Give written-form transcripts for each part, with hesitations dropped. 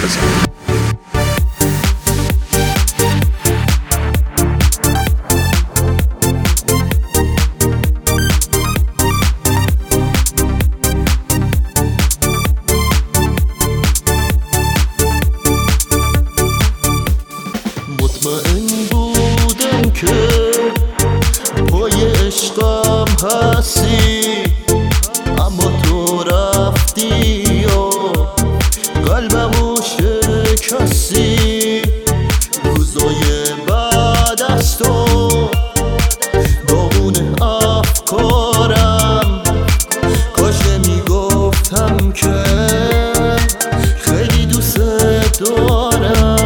بزن. مطمئن بودم که پای عشقم هستی، اما تو رفتی و قلبمو شکستی. روزای بعد از تو داغون افکارم، کاش میگفتم که خیلی دوست دارم.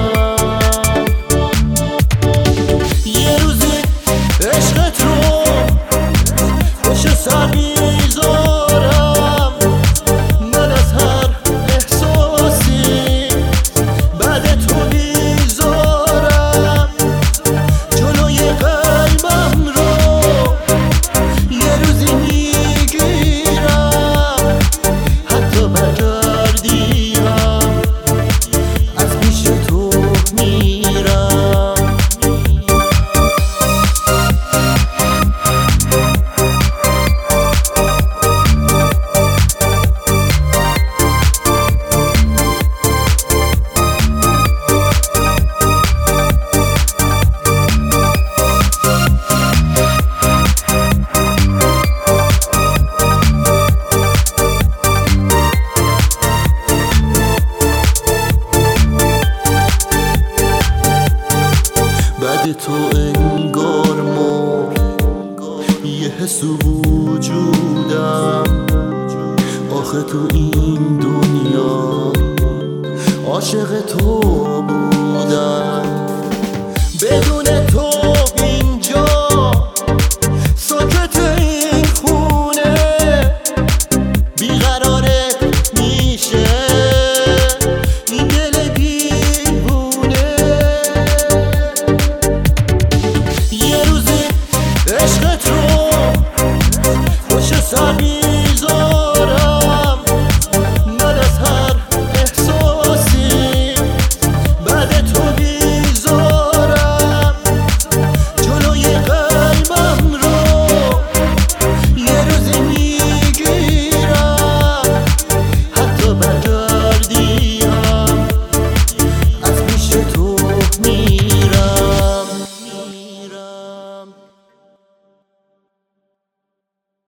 عشقت رو پشت سر میذارم، من از هر احساسی بعد تو میذارم. جلوی قلبم رو یه روزی میگیرم، حتی برگردی هم از پیش تو میرم. بعد تو انگار مرد یه حس وجودم، آخه تو این دنیا عاشق تو بودم.